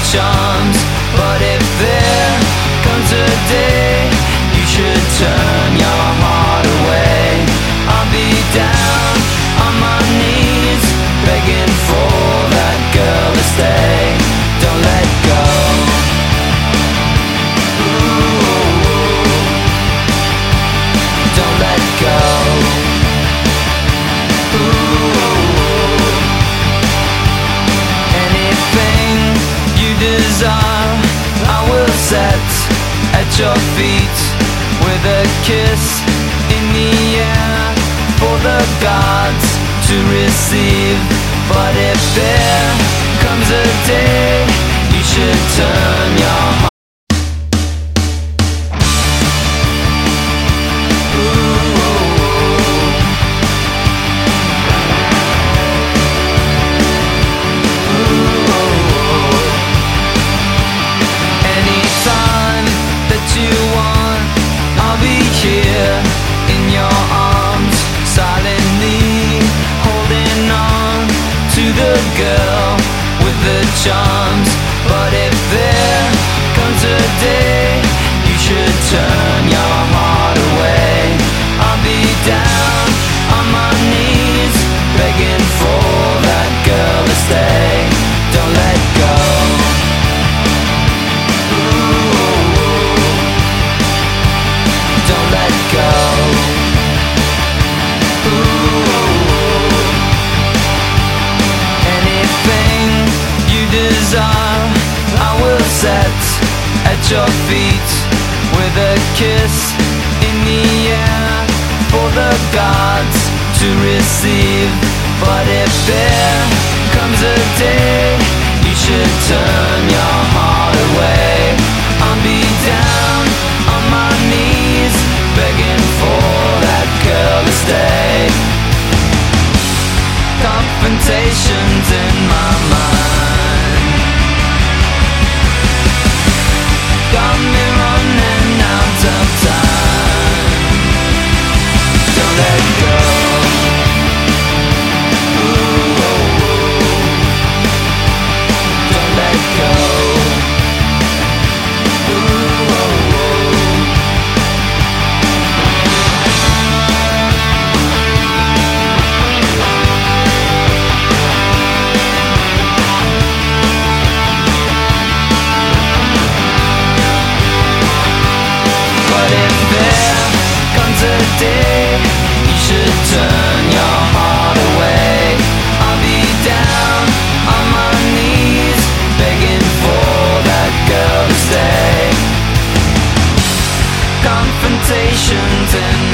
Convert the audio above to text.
charms. But if there comes a day you should turn your heart away, I'll be down on my knees begging for that girl to stay. Don't let go. Ooh, don't let go. Ooh, anything you desire I will set at your feet, with a kiss in the air for the gods to receive. But if there comes a day you should turn your heart. Here in your arms, silently holding on to the girl with the charms. But if there comes a day you should turn your heart away, I'll be down on my knees begging for that girl to stay. Don't let go. Don't let go. Ooh, anything you desire I will set at your feet, with a kiss in the air for the gods to receive. But if there comes a day you should turn your heart away, I'll be down on my knees begging for that girl to stay. Confrontations in my mind got me running out of time. Don't let go. Ooh, don't let go. Day you should turn your heart away, I'll be down on my knees begging for that girl to stay. Confrontations and